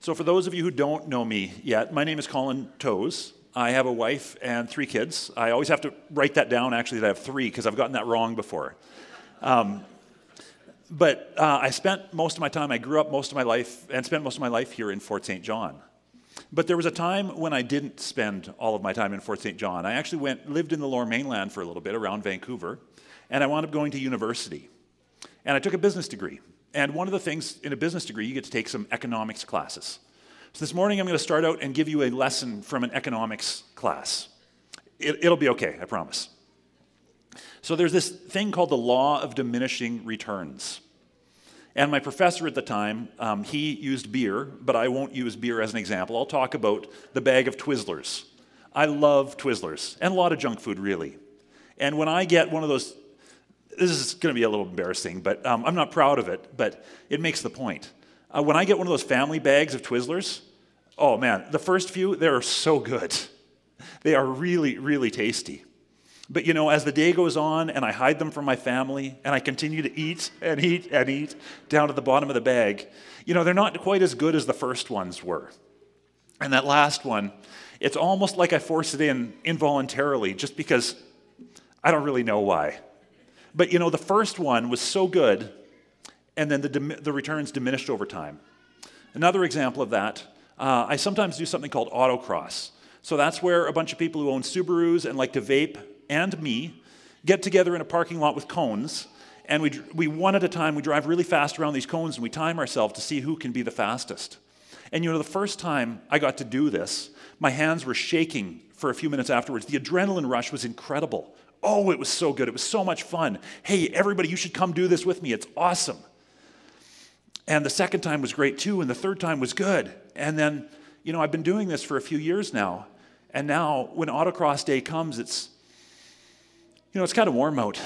So for those of you who don't know me yet, my name is Colin Toes. I have a wife and 3 kids. I always have to write that down, actually, that I have 3, because I've gotten that wrong before. But I spent most of my time, I grew up most of my life, and spent most of my life here in Fort St. John. But there was a time when I didn't spend all of my time in Fort St. John. I actually lived in the Lower Mainland for a little bit, around Vancouver, and I wound up going to university. And I took a business degree. And one of the things in a business degree, you get to take some economics classes. So this morning I'm going to start out and give you a lesson from an economics class. It'll be okay, I promise. So there's this thing called the law of diminishing returns. And my professor at the time, he used beer, but I won't use beer as an example. I'll talk about the bag of Twizzlers. I love Twizzlers, and a lot of junk food, really. And when I get one of those, this is going to be a little embarrassing, but I'm not proud of it, but it makes the point. When I get one of those family bags of Twizzlers, oh man, the first few, they're so good. They are really, really tasty. But you know, as the day goes on and I hide them from my family and I continue to eat and eat and eat down to the bottom of the bag, you know, they're not quite as good as the first ones were. And that last one, it's almost like I forced it in involuntarily just because I don't really know why. But you know, the first one was so good, and then the returns diminished over time. Another example of that, I sometimes do something called autocross. So that's where a bunch of people who own Subarus and like to vape, and me, get together in a parking lot with cones, and we one at a time, we drive really fast around these cones, and we time ourselves to see who can be the fastest. And you know, the first time I got to do this, my hands were shaking for a few minutes afterwards. The adrenaline rush was incredible. Oh, it was so good. It was so much fun. Hey, everybody, you should come do this with me. It's awesome. And the second time was great too, and the third time was good. And then, you know, I've been doing this for a few years now, and now when autocross day comes, it's kind of warm out.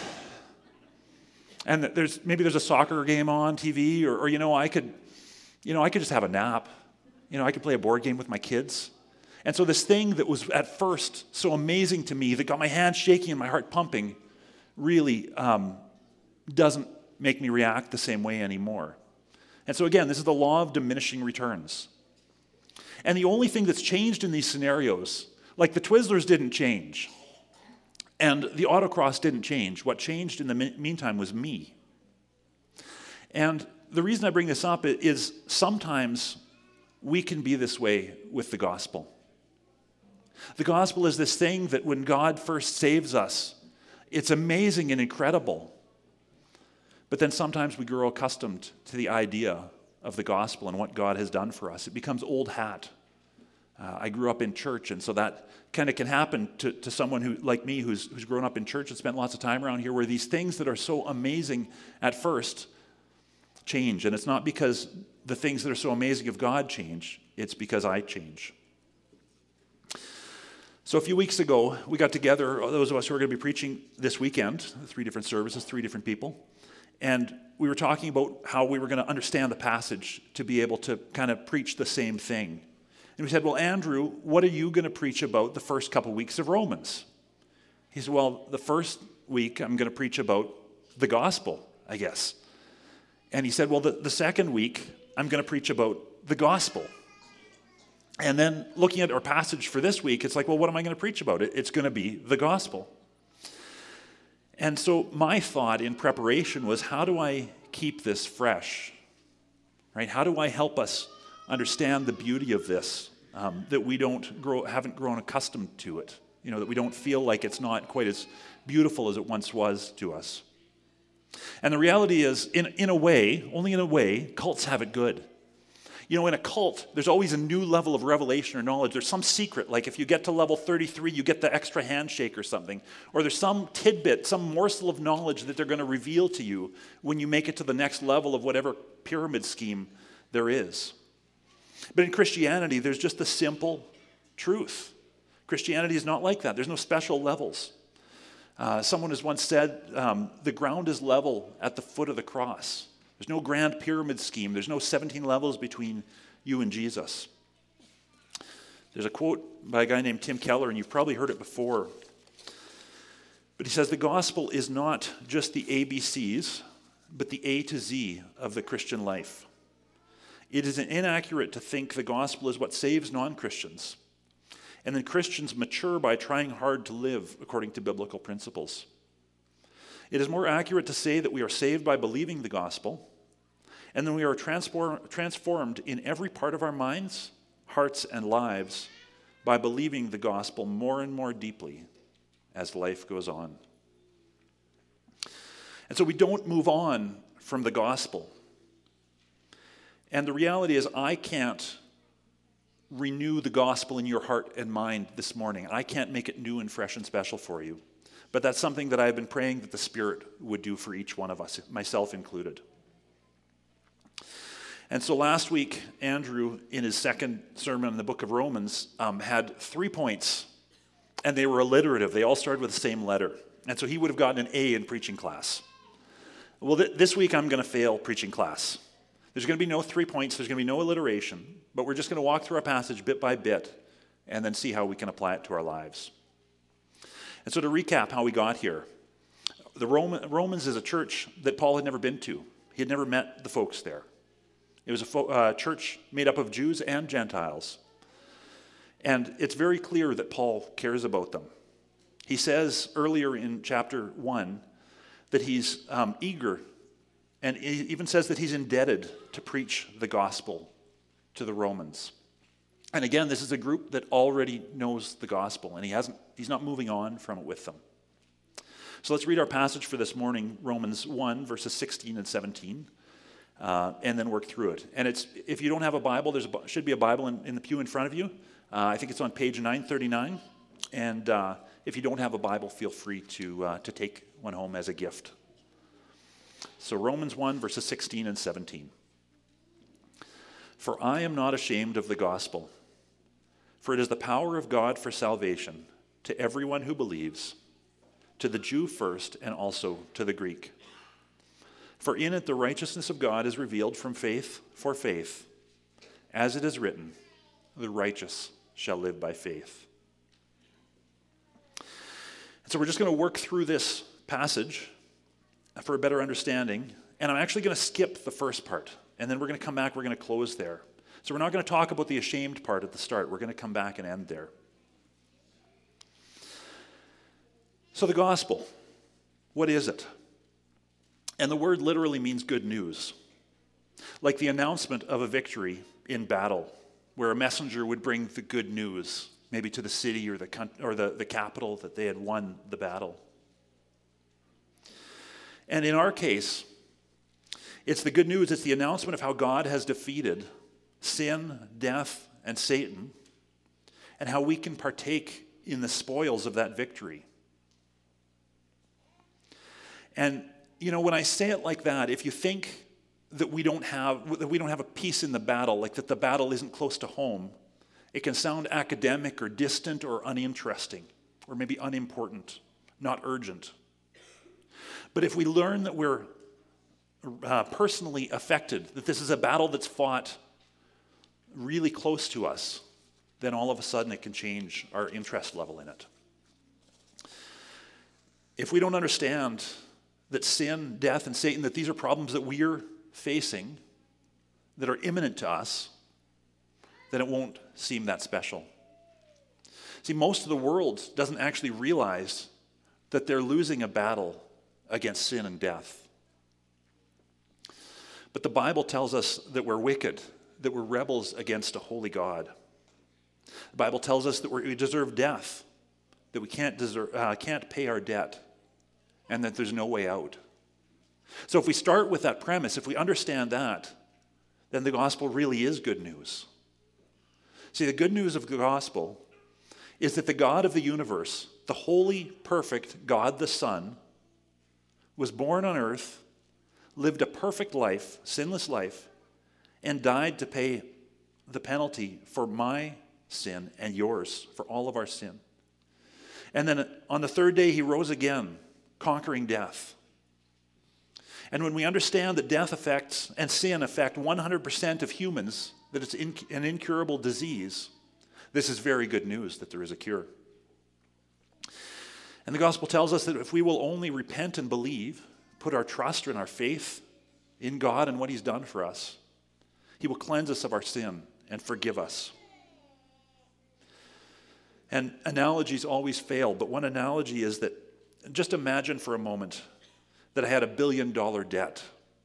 And there's a soccer game on TV, or I could just have a nap. I could play a board game with my kids. And so this thing that was at first so amazing to me, that got my hands shaking and my heart pumping, really doesn't make me react the same way anymore. And so again, this is the law of diminishing returns. And the only thing that's changed in these scenarios, like the Twizzlers didn't change, and the autocross didn't change. What changed in the meantime was me. And the reason I bring this up is sometimes we can be this way with the gospel. The gospel is this thing that when God first saves us, it's amazing and incredible. But then sometimes we grow accustomed to the idea of the gospel and what God has done for us. It becomes old hat. I grew up in church, and so that kind of can happen to someone who, like me, who's grown up in church and spent lots of time around here, where these things that are so amazing at first change. And it's not because the things that are so amazing of God change, it's because I change. So a few weeks ago, we got together, those of us who are going to be preaching this weekend, 3 different services, 3 different people, and we were talking about how we were going to understand the passage to be able to kind of preach the same thing. And we said, well, Andrew, what are you going to preach about the first couple weeks of Romans? He said, well, the first week I'm going to preach about the gospel, I guess. And he said, well, the second week I'm going to preach about the gospel. And then looking at our passage for this week, it's like, well, what am I going to preach about? It's going to be the gospel. And so my thought in preparation was, how do I keep this fresh? Right? How do I help us understand the beauty of this, that we haven't grown accustomed to it, that we don't feel like it's not quite as beautiful as it once was to us? And the reality is, in a way, only in a way, cults have it good. In a cult, there's always a new level of revelation or knowledge. There's some secret, like if you get to level 33, you get the extra handshake or something. Or there's some tidbit, some morsel of knowledge that they're going to reveal to you when you make it to the next level of whatever pyramid scheme there is. But in Christianity, there's just the simple truth. Christianity is not like that. There's no special levels. Someone has once said, the ground is level at the foot of the cross. There's no grand pyramid scheme. There's no 17 levels between you and Jesus. There's a quote by a guy named Tim Keller, and you've probably heard it before. But he says, the gospel is not just the ABCs, but the A to Z of the Christian life. It is inaccurate to think the gospel is what saves non-Christians, and then Christians mature by trying hard to live according to biblical principles. It is more accurate to say that we are saved by believing the gospel, and then we are transformed in every part of our minds, hearts, and lives by believing the gospel more and more deeply as life goes on. And so we don't move on from the gospel. And the reality is, I can't renew the gospel in your heart and mind this morning. I can't make it new and fresh and special for you. But that's something that I've been praying that the Spirit would do for each one of us, myself included. And so last week, Andrew, in his second sermon in the book of Romans, had 3 points, and they were alliterative. They all started with the same letter. And so he would have gotten an A in preaching class. Well, this week I'm going to fail preaching class. There's going to be no 3 points. There's going to be no alliteration. But we're just going to walk through our passage bit by bit and then see how we can apply it to our lives. And so to recap how we got here, the Romans is a church that Paul had never been to. He had never met the folks there. It was a church made up of Jews and Gentiles. And it's very clear that Paul cares about them. He says earlier in chapter 1 that he's eager, and he even says that he's indebted to preach the gospel to the Romans. And again, this is a group that already knows the gospel, and he's not moving on from it with them. So let's read our passage for this morning, Romans 1, verses 16 and 17, and then work through it. And if you don't have a Bible, there should be a Bible in the pew in front of you. I think it's on page 939. And if you don't have a Bible, feel free to take one home as a gift. So Romans 1, verses 16 and 17. For I am not ashamed of the gospel, for it is the power of God for salvation to everyone who believes, to the Jew first and also to the Greek. For in it the righteousness of God is revealed from faith for faith, as it is written, the righteous shall live by faith. And so we're just going to work through this passage for a better understanding, and I'm actually going to skip the first part, and then we're going to come back, we're going to close there. So we're not going to talk about the ashamed part at the start. We're going to come back and end there. So the gospel, what is it? And the word literally means good news, like the announcement of a victory in battle, where a messenger would bring the good news, maybe to the city or the capital that they had won the battle. And in our case, it's the good news, it's the announcement of how God has defeated sin, death, and Satan, and how we can partake in the spoils of that victory. And, when I say it like that, if you think that we don't have a piece in the battle, like that the battle isn't close to home, it can sound academic or distant or uninteresting, or maybe unimportant, not urgent. But if we learn that we're personally affected, that this is a battle that's fought really close to us, then all of a sudden it can change our interest level in it. If we don't understand that sin, death, and Satan, that these are problems that we're facing, that are imminent to us, then it won't seem that special. See, most of the world doesn't actually realize that they're losing a battle against sin and death. But the Bible tells us that we're wicked, that we're rebels against a holy God. The Bible tells us that we deserve death, that we can't pay our debt, and that there's no way out. So if we start with that premise, if we understand that, then the gospel really is good news. See, the good news of the gospel is that the God of the universe, the holy, perfect God the Son, was born on earth, lived a perfect life, sinless life, and died to pay the penalty for my sin and yours, for all of our sin. And then on the third day, he rose again, conquering death. And when we understand that death affects and sin affect 100% of humans, that it's an incurable disease, this is very good news that there is a cure. And the gospel tells us that if we will only repent and believe, put our trust and our faith in God and what he's done for us, He will cleanse us of our sin and forgive us. And analogies always fail, but one analogy is that, just imagine for a moment that I had $1 billion debt.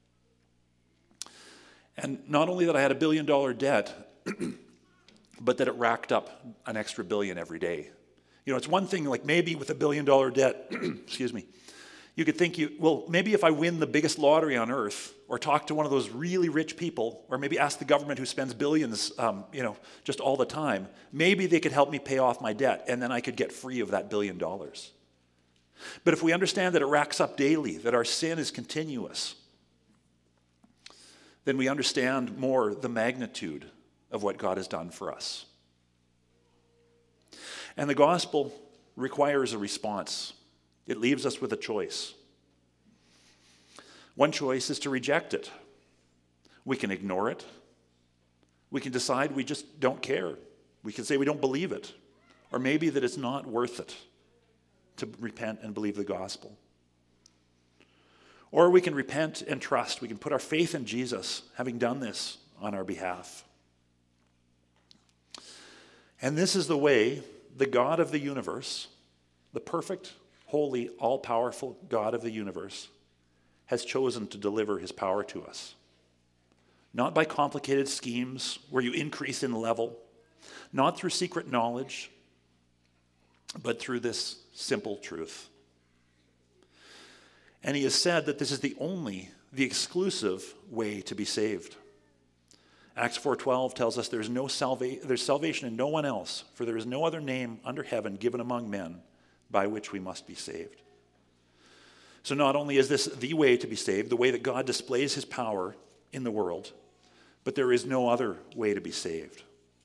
And not only that I had $1 billion debt, but that it racked up an extra billion every day. You know, it's one thing, like maybe with $1 billion debt, excuse me, you could think, well, maybe if I win the biggest lottery on earth, or talk to one of those really rich people, or maybe ask the government who spends billions, just all the time, maybe they could help me pay off my debt, and then I could get free of that $1 billion. But if we understand that it racks up daily, that our sin is continuous, then we understand more the magnitude of what God has done for us. And the gospel requires a response. It leaves us with a choice. One choice is to reject it. We can ignore it. We can decide we just don't care. We can say we don't believe it. Or maybe that it's not worth it to repent and believe the gospel. Or we can repent and trust. We can put our faith in Jesus, having done this on our behalf. And this is the way the God of the universe, the perfect, holy, all-powerful God of the universe, has chosen to deliver his power to us. Not by complicated schemes where you increase in level, not through secret knowledge, but through this simple truth. And he has said that this is the exclusive way to be saved. Acts 4:12 tells us there's salvation in no one else, for there is no other name under heaven given among men by which we must be saved. So not only is this the way to be saved, the way that God displays his power in the world, but there is no other way to be saved.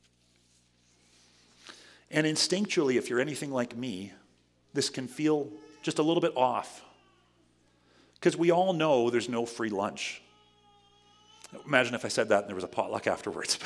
And instinctually, if you're anything like me, this can feel just a little bit off. Because we all know there's no free lunch. Imagine if I said that and there was a potluck afterwards.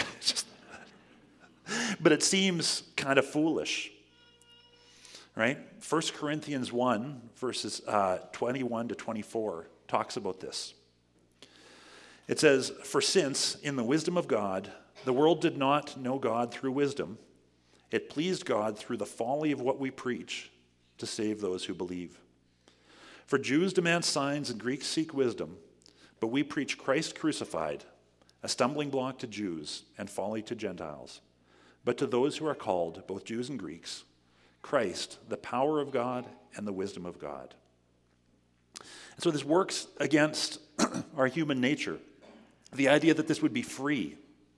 But it seems kind of foolish. Right? 1 Corinthians 1, verses 21 to 24, talks about this. It says, "For since, in the wisdom of God, the world did not know God through wisdom, it pleased God through the folly of what we preach to save those who believe. For Jews demand signs and Greeks seek wisdom, but we preach Christ crucified, a stumbling block to Jews and folly to Gentiles. But to those who are called, both Jews and Greeks, Christ, the power of God and the wisdom of God." And so this works against our human nature, the idea that this would be free.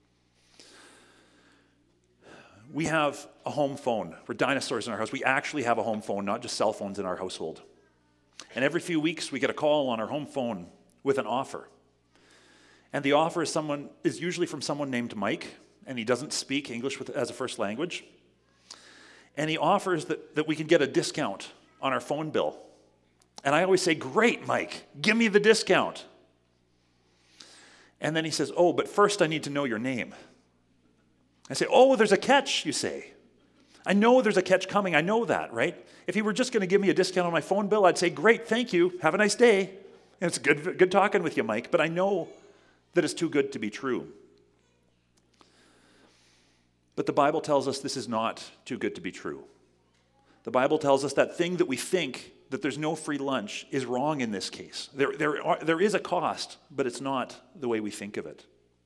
We have a home phone. We're dinosaurs in our house. We actually have a home phone, not just cell phones in our household. And every few weeks we get a call on our home phone with an offer. And the offer is usually from someone named Mike, and he doesn't speak English as a first language. And he offers that we can get a discount on our phone bill. And I always say, "Great, Mike, give me the discount." And then he says, "Oh, but first I need to know your name." I say, "Oh, there's a catch," you say. I know there's a catch coming. I know that, right? If he were just going to give me a discount on my phone bill, I'd say, "Great, thank you. Have a nice day. And it's good talking with you, Mike." But I know that it's too good to be true. But the Bible tells us this is not too good to be true. The Bible tells us that thing that we think that there's no free lunch is wrong in this case. There is a cost, but it's not the way we think of it.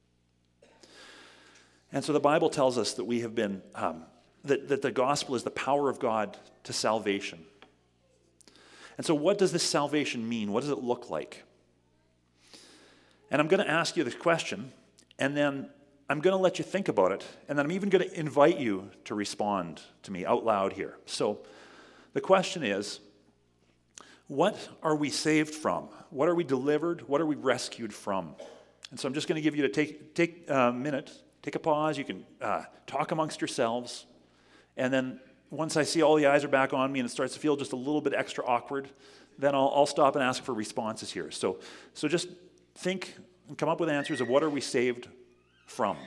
And so the Bible tells us that we have been, that the gospel is the power of God to salvation. And so what does this salvation mean? What does it look like? And I'm going to ask you this question, and then I'm going to let you think about it, and then I'm even going to invite you to respond to me out loud here. So the question is, what are we saved from? What are we delivered? What are we rescued from? And so I'm just going to give you to take a minute, take a pause. You can talk amongst yourselves. And then once I see all the eyes are back on me and it starts to feel just a little bit extra awkward, then I'll stop and ask for responses here. So just think and come up with answers of what are we saved from.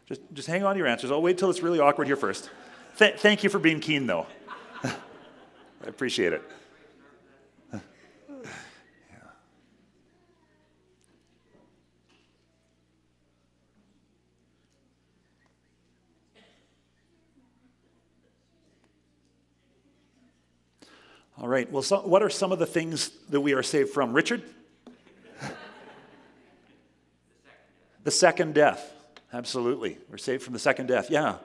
Just hang on to your answers. I'll wait till it's really awkward here first. Thank you for being keen, though. I appreciate it. All right, well, what are some of the things that we are saved from? Richard? The second death. Absolutely. We're saved from the second death. Yeah.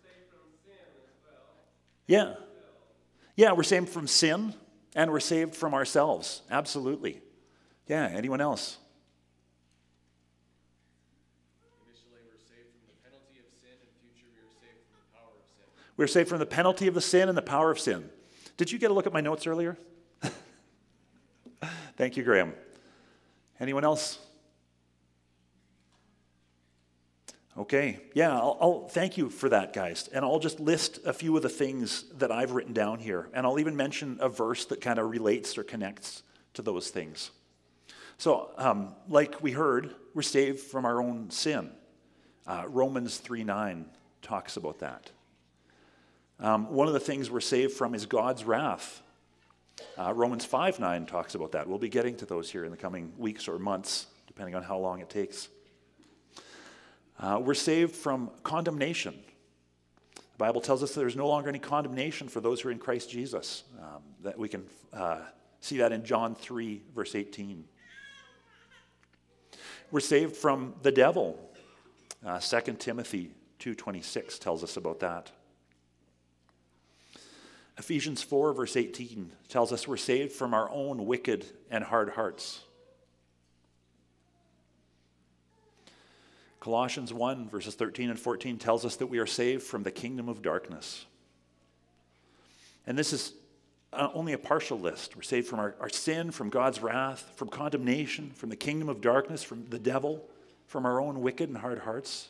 Yeah. Yeah, we're saved from sin and we're saved from ourselves. Absolutely. Yeah, anyone else? Initially, we're saved from the penalty of sin, and future, we are saved from the power of sin. We're saved from the penalty of the sin and the power of sin. Did you get a look at my notes earlier? Thank you, Graham. Anyone else? Okay, yeah, I'll thank you for that, guys. And I'll just list a few of the things that I've written down here. And I'll even mention a verse that kind of relates or connects to those things. So, like we heard, we're saved from our own sin. Romans 3:9 talks about that. One of the things we're saved from is God's wrath. Romans 5:9 talks about that. We'll be getting to those here in the coming weeks or months, depending on how long it takes. We're saved from condemnation. The Bible tells us that there's no longer any condemnation for those who are in Christ Jesus. That we can see that in John 3, verse 18. We're saved from the devil. 2 Timothy 2:26 tells us about that. Ephesians 4, verse 18 tells us we're saved from our own wicked and hard hearts. Colossians 1, verses 13 and 14 tells us that we are saved from the kingdom of darkness. And this is only a partial list. We're saved from our sin, from God's wrath, from condemnation, from the kingdom of darkness, from the devil, from our own wicked and hard hearts.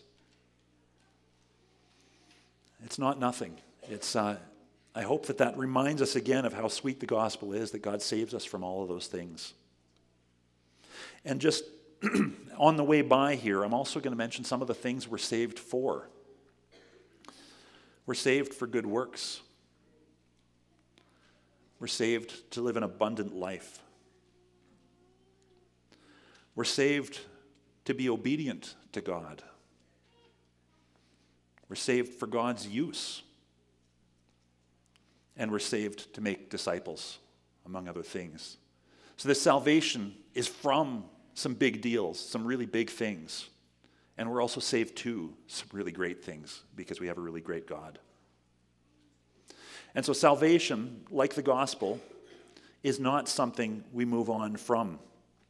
It's not nothing. I hope that reminds us again of how sweet the gospel is, that God saves us from all of those things. And just on the way by here, I'm also going to mention some of the things we're saved for. We're saved for good works. We're saved to live an abundant life. We're saved to be obedient to God. We're saved for God's use. And we're saved to make disciples, among other things. So this salvation is from some big deals, some really big things. And we're also saved to some really great things because we have a really great God. And so salvation, like the gospel, is not something we move on from.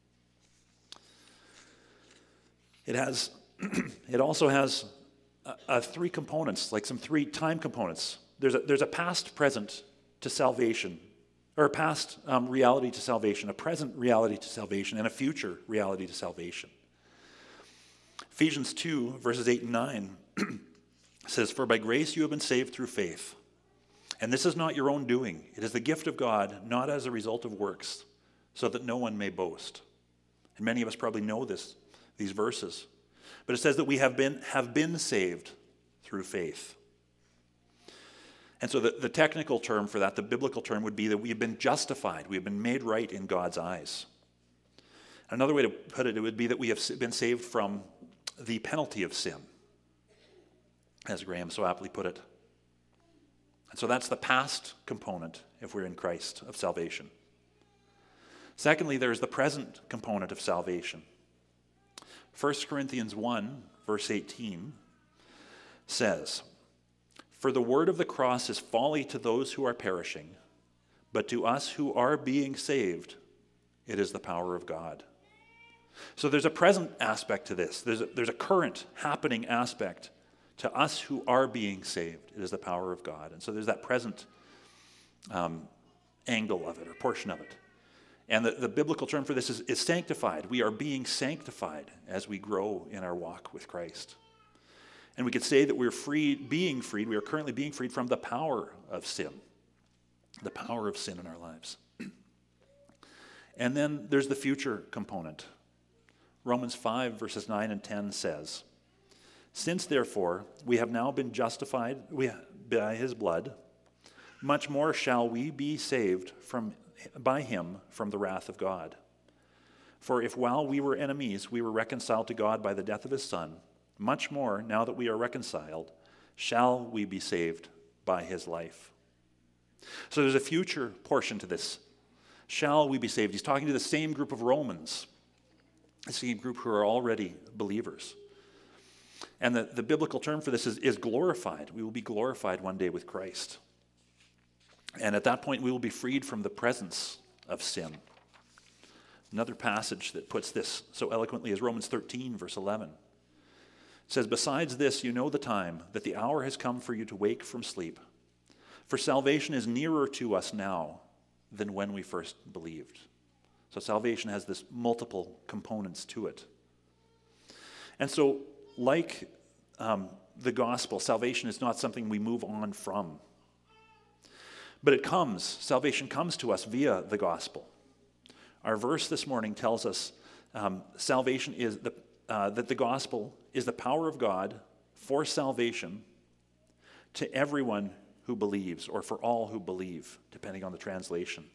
It also has three components, like some three time components. There's a past present to salvation, or a past reality to salvation, a present reality to salvation, and a future reality to salvation. Ephesians 2, verses 8 and 9 says, "For by grace you have been saved through faith. And this is not your own doing. It is the gift of God, not as a result of works, so that no one may boast." And many of us probably know these verses. But it says that we have been saved through faith. And so the technical term for that, the biblical term, would be that we have been justified. We have been made right in God's eyes. Another way to put it would be that we have been saved from the penalty of sin, as Graham so aptly put it. And so that's the past component, if we're in Christ, of salvation. Secondly, there's the present component of salvation. 1 Corinthians 1, verse 18 says, "For the word of the cross is folly to those who are perishing, but to us who are being saved, it is the power of God." So there's a present aspect to this. There's a current happening aspect to us who are being saved. It is the power of God. And so there's that present angle of it, or portion of it. And the biblical term for this is sanctified. We are being sanctified as we grow in our walk with Christ. And we could say that we are currently being freed from the power of sin. The power of sin in our lives. And then there's the future component. Romans 5, verses 9 and 10 says, Since, therefore, we have now been justified by his blood, much more shall we be saved by him from the wrath of God. For if while we were enemies, we were reconciled to God by the death of his Son, much more, now that we are reconciled, shall we be saved by his life. So there's a future portion to this. Shall we be saved? He's talking to the same group of Romans, the same group who are already believers. And the biblical term for this is glorified. We will be glorified one day with Christ. And at that point, we will be freed from the presence of sin. Another passage that puts this so eloquently is Romans 13, verse 11. It says, "Besides this, you know the time, that the hour has come for you to wake from sleep. For salvation is nearer to us now than when we first believed." So salvation has this multiple components to it. And so, like the gospel, salvation is not something we move on from. But salvation comes to us via the gospel. Our verse this morning tells us salvation is that the gospel is the power of God for salvation to everyone who believes, or for all who believe, depending on the translation.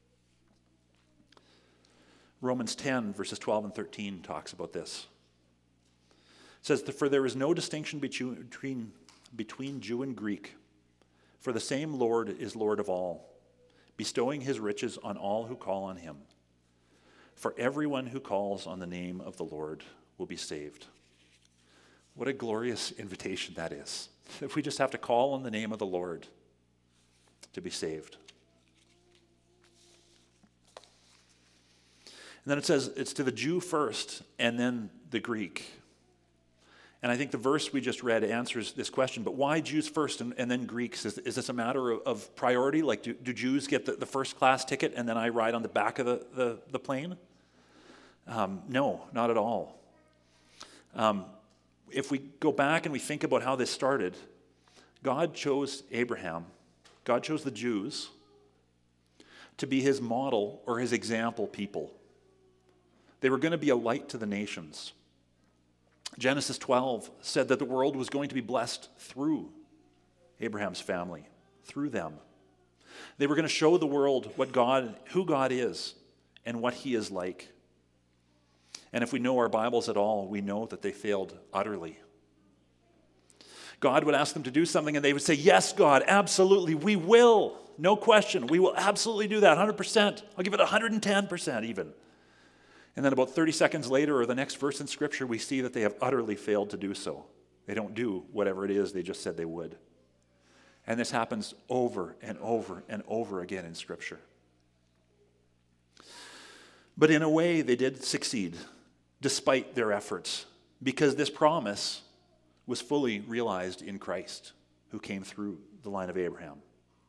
Romans 10, verses 12 and 13 talks about this. It says, "For there is no distinction between Jew and Greek, for the same Lord is Lord of all, bestowing his riches on all who call on him. For everyone who calls on the name of the Lord will be saved." What a glorious invitation that is. If we just have to call on the name of the Lord to be saved. And then it says it's to the Jew first and then the Greek. And I think the verse we just read answers this question, but why Jews first and then Greeks? Is this a matter of priority? Like, do Jews get the first class ticket and then I ride on the back of the plane? No, not at all. If we go back and we think about how this started, God chose Abraham, God chose the Jews to be his model or his example people. They were going to be a light to the nations. Genesis 12 said that the world was going to be blessed through Abraham's family, through them. They were going to show the world who God is and what he is like. And if we know our Bibles at all, we know that they failed utterly. God would ask them to do something and they would say, "Yes, God, absolutely, we will. No question, we will absolutely do that, 100%. I'll give it 110% even." And then about 30 seconds later, or the next verse in Scripture, we see that they have utterly failed to do so. They don't do whatever it is they just said they would. And this happens over and over and over again in Scripture. But in a way, they did succeed, despite their efforts, because this promise was fully realized in Christ, who came through the line of Abraham.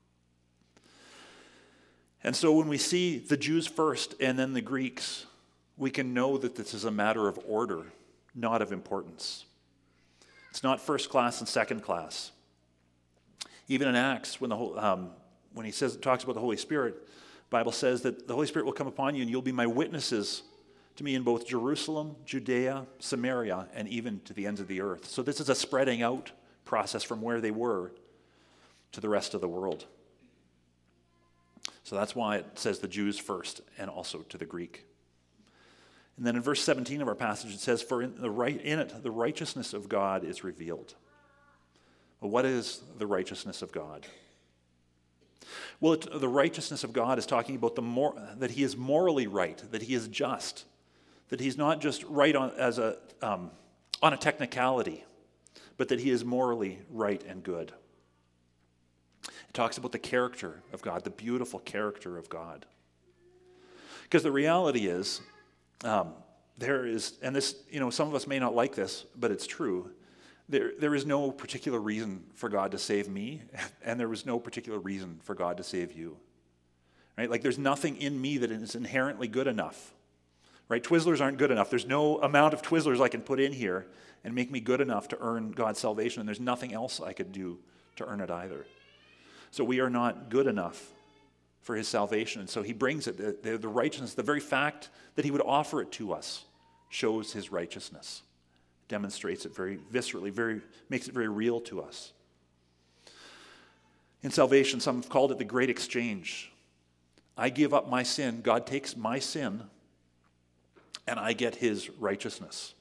And so when we see the Jews first and then the Greeks, we can know that this is a matter of order, not of importance. It's not first class and second class. Even in Acts, when he talks about the Holy Spirit, the Bible says that the Holy Spirit will come upon you and you'll be my witnesses to me in both Jerusalem, Judea, Samaria, and even to the ends of the earth. So this is a spreading out process from where they were to the rest of the world. So that's why it says the Jews first and also to the Greek. And then in verse 17 of our passage, it says, "For in it the righteousness of God is revealed." Well, what is the righteousness of God? Well, the righteousness of God is talking about that he is morally right, that he is just, that he's not just right on a technicality, but that he is morally right and good. It talks about the character of God, the beautiful character of God. Because the reality is, there is, and this, some of us may not like this, but it's true. There is no particular reason for God to save me, and there was no particular reason for God to save you. Right? Like there's nothing in me that is inherently good enough. Right? Twizzlers aren't good enough. There's no amount of Twizzlers I can put in here and make me good enough to earn God's salvation, and there's nothing else I could do to earn it either. So we are not good enough for his salvation. And so he brings it, the righteousness, the very fact that he would offer it to us shows his righteousness. It demonstrates it very viscerally, makes it very real to us. In salvation, some have called it the great exchange. I give up my sin, God takes my sin, and I get his righteousness.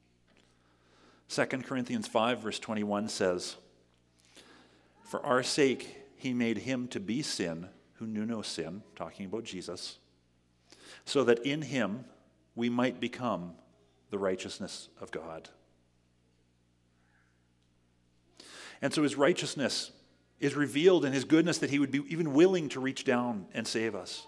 2 Corinthians 5 verse 21 says, "For our sake he made him to be sin who knew no sin," talking about Jesus, "so that in him we might become the righteousness of God." And so his righteousness is revealed in his goodness, that he would be even willing to reach down and save us.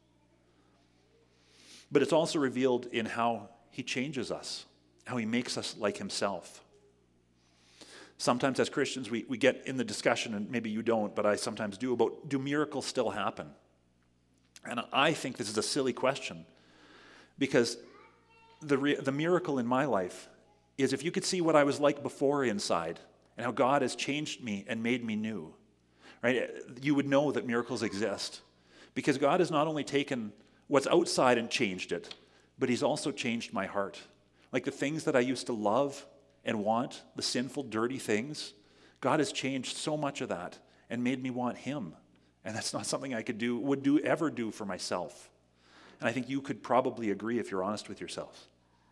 But it's also revealed in how he changes us, how he makes us like himself. Sometimes as Christians, we get in the discussion, and maybe you don't, but I sometimes do, about do miracles still happen? And I think this is a silly question, because the miracle in my life is if you could see what I was like before inside and how God has changed me and made me new, right? You would know that miracles exist, because God has not only taken what's outside and changed it, but he's also changed my heart. Like the things that I used to love and want, the sinful, dirty things, God has changed so much of that and made me want him. And that's not something I would ever do for myself. And I think you could probably agree if you're honest with yourself.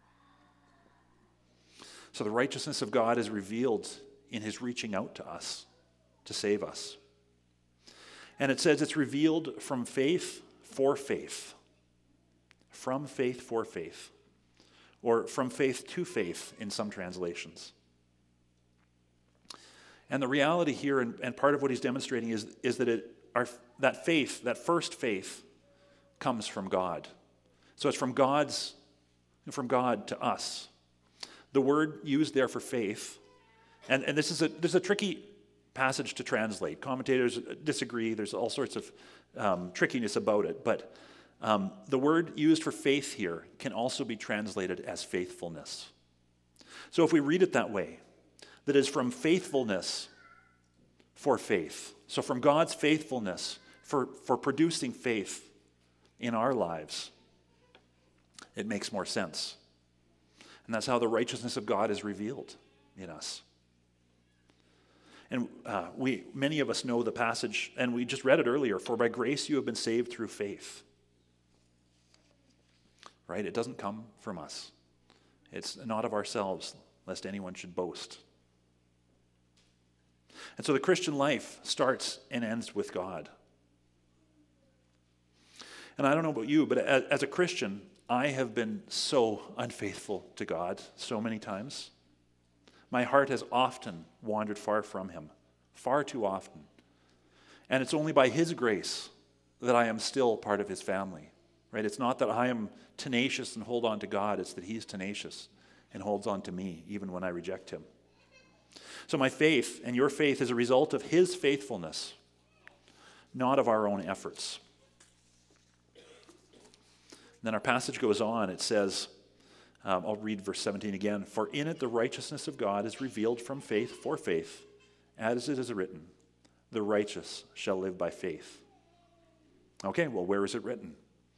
So the righteousness of God is revealed in his reaching out to us to save us. And it says it's revealed from faith for faith. From faith for faith. Or from faith to faith in some translations. And the reality here, and part of what he's demonstrating, is that that faith, that first faith, comes from God. So it's from God to us. The word used there for faith, and this is a tricky passage to translate. Commentators disagree. There's all sorts of trickiness about it, but the word used for faith here can also be translated as faithfulness. So if we read it that way, that is from faithfulness for faith. So from God's faithfulness for producing faith in our lives, it makes more sense. And that's how the righteousness of God is revealed in us. And many of us know the passage, and we just read it earlier, "For by grace you have been saved through faith." Right? It doesn't come from us. It's not of ourselves, lest anyone should boast. And so the Christian life starts and ends with God. And I don't know about you, but as a Christian, I have been so unfaithful to God so many times. My heart has often wandered far from him, far too often. And it's only by his grace that I am still part of his family. Right? It's not that I am tenacious and hold on to God, it's that he's tenacious and holds on to me even when I reject him. So my faith and your faith is a result of his faithfulness, not of our own efforts. Then our passage goes on. It says, I'll read verse 17 again. "For in it the righteousness of God is revealed from faith for faith, as it is written, the righteous shall live by faith." Okay, well, where is it written?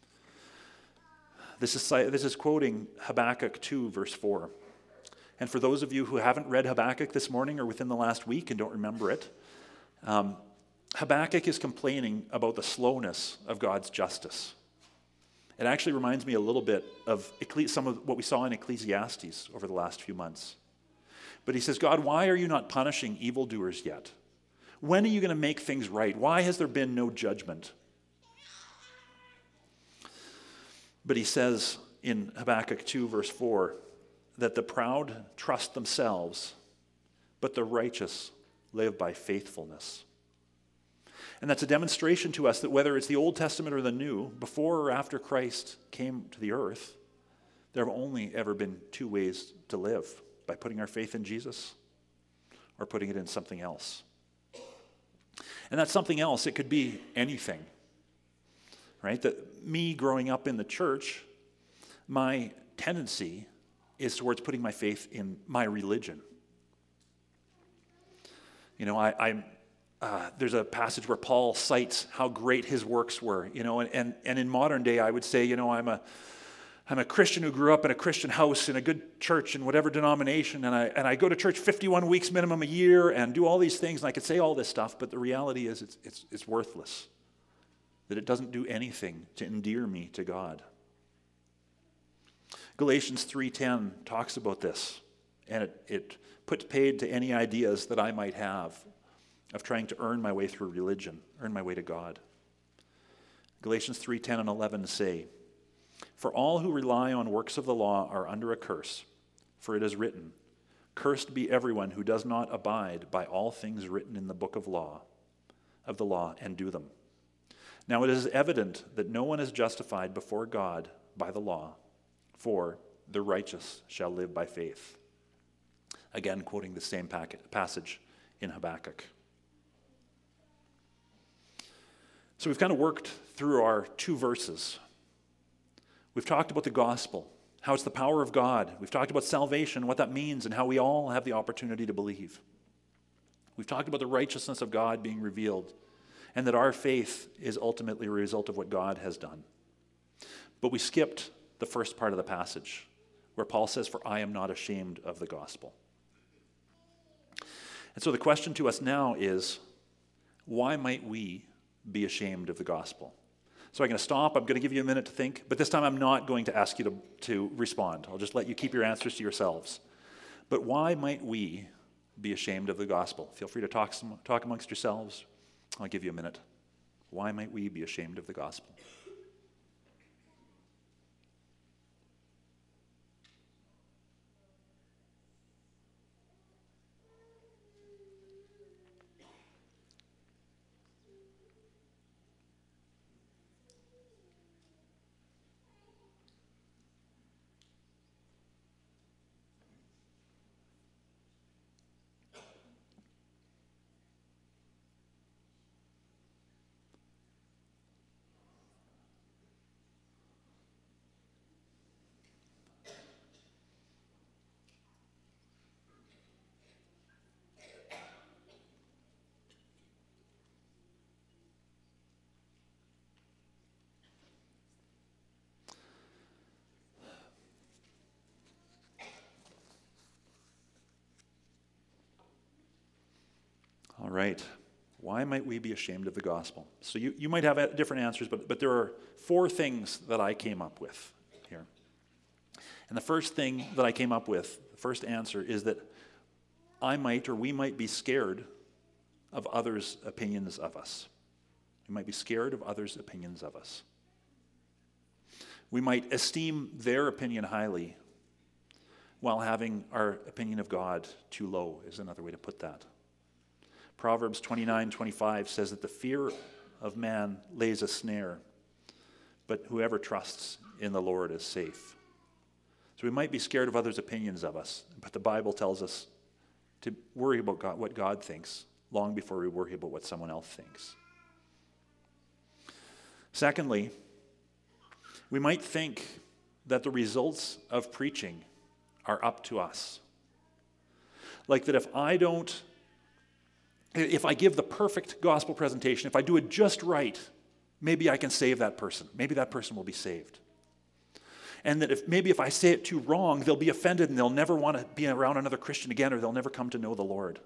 This is quoting Habakkuk 2, verse 4. And for those of you who haven't read Habakkuk this morning or within the last week and don't remember it, Habakkuk is complaining about the slowness of God's justice. It actually reminds me a little bit of some of what we saw in Ecclesiastes over the last few months. But he says, "God, why are you not punishing evildoers yet? When are you going to make things right? Why has there been no judgment?" But he says in Habakkuk 2, verse 4, that the proud trust themselves, but the righteous live by faithfulness. And that's a demonstration to us that whether it's the Old Testament or the New, before or after Christ came to the earth, there have only ever been two ways to live: by putting our faith in Jesus or putting it in something else. And that something else, it could be anything. Right? That me growing up in the church, my tendency is towards putting my faith in my religion. You know, there's a passage where Paul cites how great his works were. You know, and in modern day, I would say, you know, I'm I'm a Christian who grew up in a Christian house in a good church in whatever denomination, and I go to church 51 weeks minimum a year and do all these things, and I could say all this stuff, but the reality is it's worthless, that it doesn't do anything to endear me to God. Galatians 3:10 talks about this, and it puts paid to any ideas that I might have of trying to earn my way through religion, earn my way to God. Galatians 3:10 and 11 say, "For all who rely on works of the law are under a curse, for it is written, 'Cursed be everyone who does not abide by all things written in the book of the law, and do them.' Now it is evident that no one is justified before God by the law, for the righteous shall live by faith." Again, quoting the same passage in Habakkuk. So we've kind of worked through our 2 verses. We've talked about the gospel, how it's the power of God. We've talked about salvation, what that means, and how we all have the opportunity to believe. We've talked about the righteousness of God being revealed, and that our faith is ultimately a result of what God has done. But we skipped the first part of the passage, where Paul says, "For I am not ashamed of the gospel." And so the question to us now is, why might we be ashamed of the gospel? So I'm going to stop. I'm going to give you a minute to think, but this time I'm not going to ask you to respond. I'll just let you keep your answers to yourselves. But why might we be ashamed of the gospel? Feel free to talk amongst yourselves. I'll give you a minute. Why might we be ashamed of the gospel? All right. Why might we be ashamed of the gospel? So you might have different answers, but there are 4 things that I came up with here. And the first thing that I came up with, the first answer, is that we might be scared of others' opinions of us. We might be scared of others' opinions of us. We might esteem their opinion highly while having our opinion of God too low, is another way to put that. Proverbs 29:25 says that the fear of man lays a snare, but whoever trusts in the Lord is safe. So we might be scared of others' opinions of us, but the Bible tells us to worry about God, what God thinks, long before we worry about what someone else thinks. Secondly, we might think that the results of preaching are up to us. Like that if I give the perfect gospel presentation, if I do it just right, maybe I can save that person. Maybe that person will be saved. And that if I say it too wrong, they'll be offended and they'll never want to be around another Christian again, or they'll never come to know the Lord.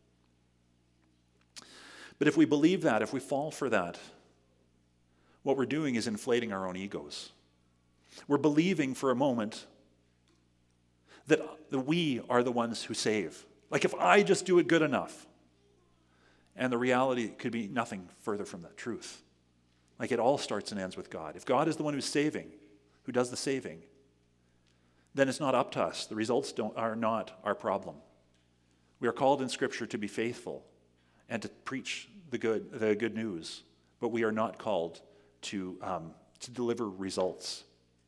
But if we believe that, if we fall for that, what we're doing is inflating our own egos. We're believing for a moment that we are the ones who save. Like if I just do it good enough. And the reality could be nothing further from the truth. Like it all starts and ends with God. If God is the one who's saving, who does the saving, then it's not up to us. The results are not our problem. We are called in Scripture to be faithful and to preach the good news, but we are not called to deliver results.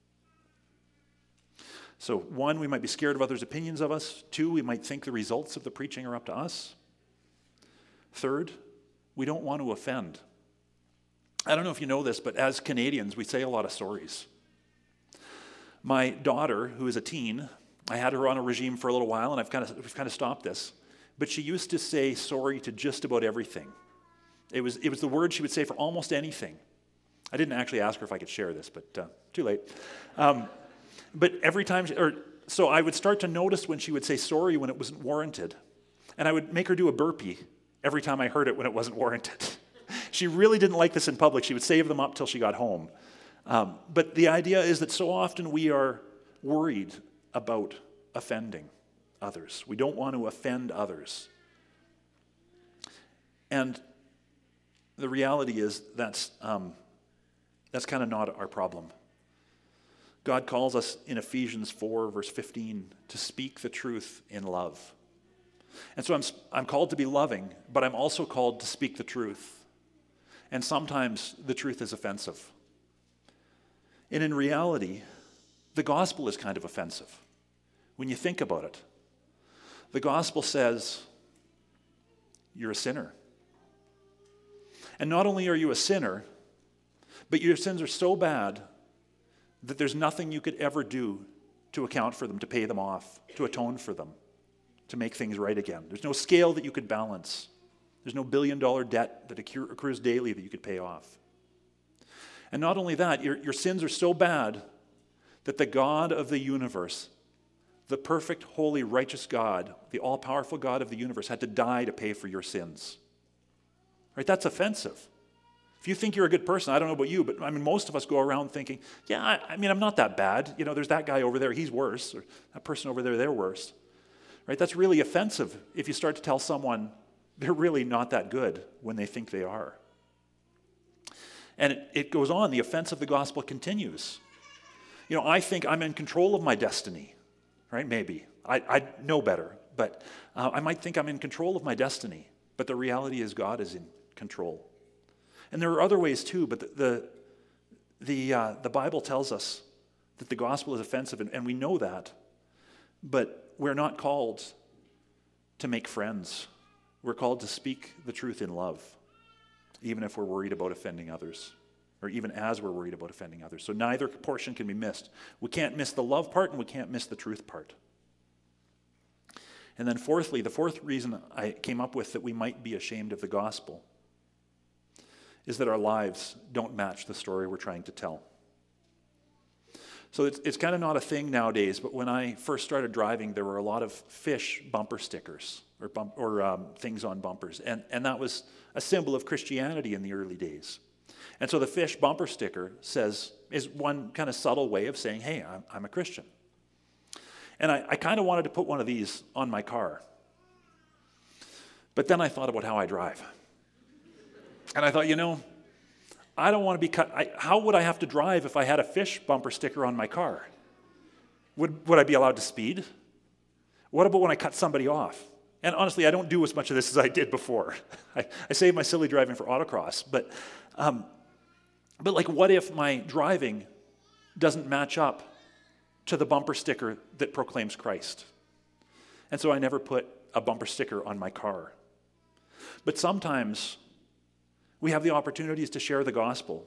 So 1, we might be scared of others' opinions of us. 2, we might think the results of the preaching are up to us. 3rd, we don't want to offend. I don't know if you know this, but as Canadians, we say a lot of sorries. My daughter, who is a teen, I had her on a regime for a little while, and we've kind of stopped this. But she used to say sorry to just about everything. It was the word she would say for almost anything. I didn't actually ask her if I could share this, but too late. But every time, so I would start to notice when she would say sorry when it wasn't warranted. And I would make her do a burpee every time I heard it when it wasn't warranted. She really didn't like this in public. She would save them up till she got home. But the idea is that so often we are worried about offending others. We don't want to offend others. And the reality is that's kind of not our problem. God calls us in Ephesians 4, verse 15, to speak the truth in love. And so I'm called to be loving, but I'm also called to speak the truth. And sometimes the truth is offensive. And in reality, the gospel is kind of offensive when you think about it. The gospel says, you're a sinner. And not only are you a sinner, but your sins are so bad that there's nothing you could ever do to account for them, to pay them off, to atone for them, to make things right again. There's no scale that you could balance. There's no billion-dollar debt that accrues daily that you could pay off. And not only that, your sins are so bad that the God of the universe, the perfect, holy, righteous God, the all-powerful God of the universe, had to die to pay for your sins. Right? That's offensive. If you think you're a good person, I don't know about you, but I mean, most of us go around thinking, yeah, I'm not that bad. You know, there's that guy over there, he's worse. Or that person over there, they're worse. Right? That's really offensive if you start to tell someone they're really not that good when they think they are. And it goes on. The offense of the gospel continues. You know, I think I'm in control of my destiny. Right? Maybe. I know better. But I might think I'm in control of my destiny. But the reality is God is in control. And there are other ways too, but the Bible tells us that the gospel is offensive, and we know that. But we're not called to make friends. We're called to speak the truth in love, even if we're worried about offending others, or even as we're worried about offending others. So neither portion can be missed. We can't miss the love part, and we can't miss the truth part. And then fourthly, the fourth reason I came up with that we might be ashamed of the gospel is that our lives don't match the story we're trying to tell. So it's kind of not a thing nowadays, but when I first started driving, there were a lot of fish bumper stickers or things on bumpers, and that was a symbol of Christianity in the early days. And so the fish bumper sticker is one kind of subtle way of saying, hey, I'm a Christian. And I kind of wanted to put one of these on my car. But then I thought about how I drive. And I thought, I don't want to be cut. How would I have to drive if I had a fish bumper sticker on my car? Would I be allowed to speed? What about when I cut somebody off? And honestly, I don't do as much of this as I did before. I save my silly driving for autocross. But like, what if my driving doesn't match up to the bumper sticker that proclaims Christ? And so I never put a bumper sticker on my car. But sometimes we have the opportunities to share the gospel,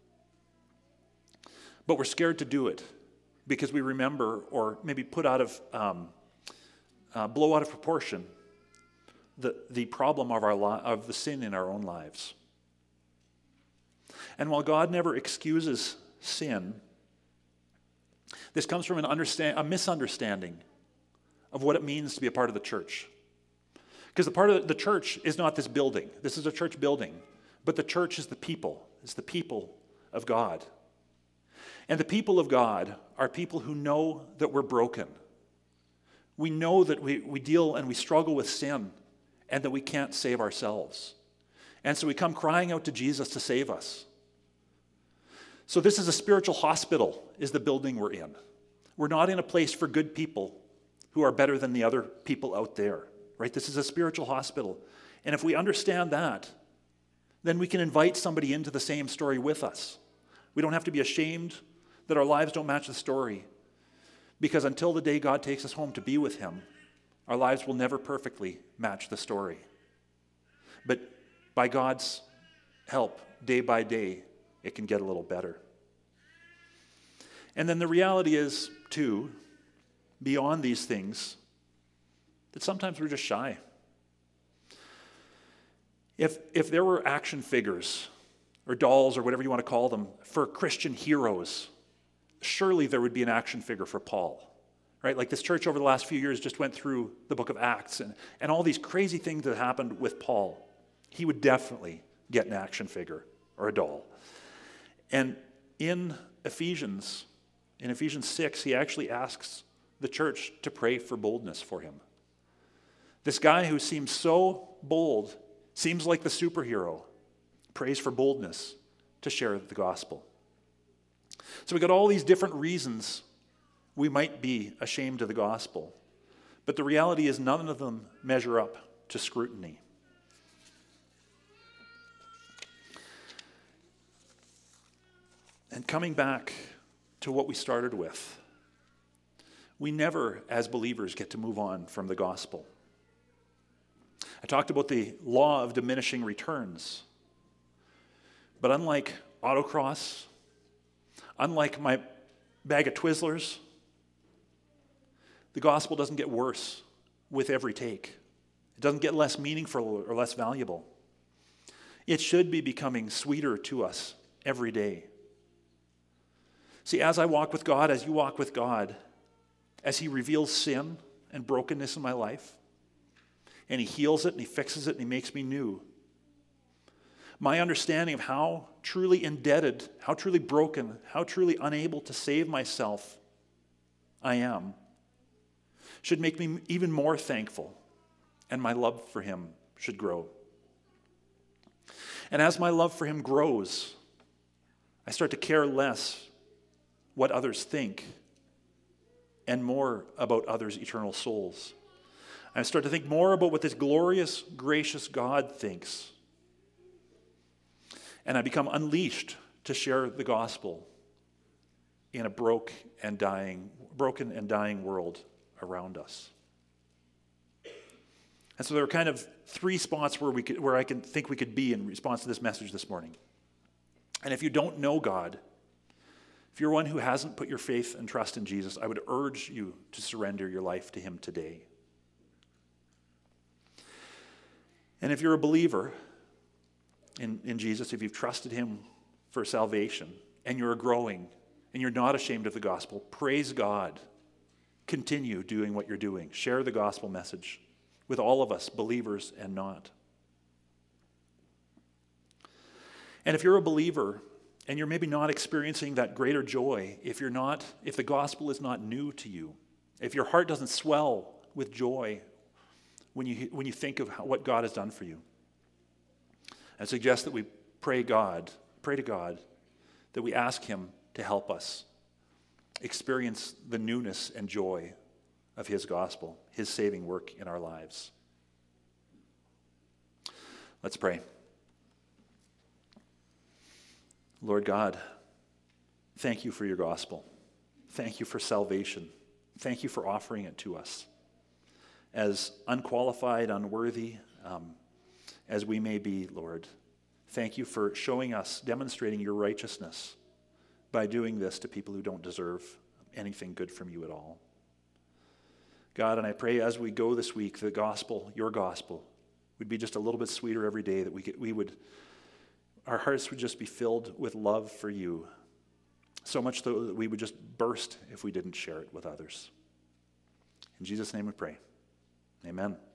but we're scared to do it because we remember or maybe blow out of proportion the problem of the sin in our own lives. And while God never excuses sin, this comes from a misunderstanding of what it means to be a part of the church. Because the church is not this building. This is a church building. But the church is the people. It's the people of God. And the people of God are people who know that we're broken. We know that we deal and we struggle with sin and that we can't save ourselves. And so we come crying out to Jesus to save us. So this is a spiritual hospital, is the building we're in. We're not in a place for good people who are better than the other people out there, right? This is a spiritual hospital. And if we understand that, then we can invite somebody into the same story with us. We don't have to be ashamed that our lives don't match the story, because until the day God takes us home to be with him, our lives will never perfectly match the story. But by God's help, day by day, it can get a little better. And then the reality is, too, beyond these things, that sometimes we're just shy. If there were action figures or dolls or whatever you want to call them for Christian heroes, surely there would be an action figure for Paul. Right? Like this church over the last few years just went through the book of Acts and all these crazy things that happened with Paul. He would definitely get an action figure or a doll. And in Ephesians 6, he actually asks the church to pray for boldness for him. This guy who seems so bold, seems like the superhero, prays for boldness to share the gospel. So we got all these different reasons we might be ashamed of the gospel. But the reality is none of them measure up to scrutiny. And coming back to what we started with, we never, as believers, get to move on from the gospel. I talked about the law of diminishing returns. But unlike autocross, unlike my bag of Twizzlers, the gospel doesn't get worse with every take. It doesn't get less meaningful or less valuable. It should be becoming sweeter to us every day. See, as I walk with God, as you walk with God, as He reveals sin and brokenness in my life, and He heals it and He fixes it and He makes me new, my understanding of how truly indebted, how truly broken, how truly unable to save myself I am, should make me even more thankful, and my love for Him should grow. And as my love for Him grows, I start to care less what others think and more about others' eternal souls. I start to think more about what this glorious, gracious God thinks. And I become unleashed to share the gospel in a broken and dying world around us. And so there are kind of three spots where I can think we could be in response to this message this morning. And if you don't know God, if you're one who hasn't put your faith and trust in Jesus, I would urge you to surrender your life to Him today. And if you're a believer in Jesus, if you've trusted Him for salvation, and you're growing, and you're not ashamed of the gospel, praise God. Continue doing what you're doing. Share the gospel message with all of us, believers and not. And if you're a believer and you're maybe not experiencing that greater joy, if the gospel is not new to you, if your heart doesn't swell with joy when you think of what God has done for you, I suggest that we pray to God, that we ask Him to help us experience the newness and joy of His gospel, His saving work in our lives. Let's pray. Lord God, thank You for Your gospel. Thank You for salvation. Thank You for offering it to us. As unqualified, unworthy as we may be, Lord, thank You for showing us, demonstrating Your righteousness by doing this to people who don't deserve anything good from You at all. God, and I pray as we go this week, the gospel, Your gospel, would be just a little bit sweeter every day, that our hearts would just be filled with love for You, so much so that we would just burst if we didn't share it with others. In Jesus' name we pray. Amen.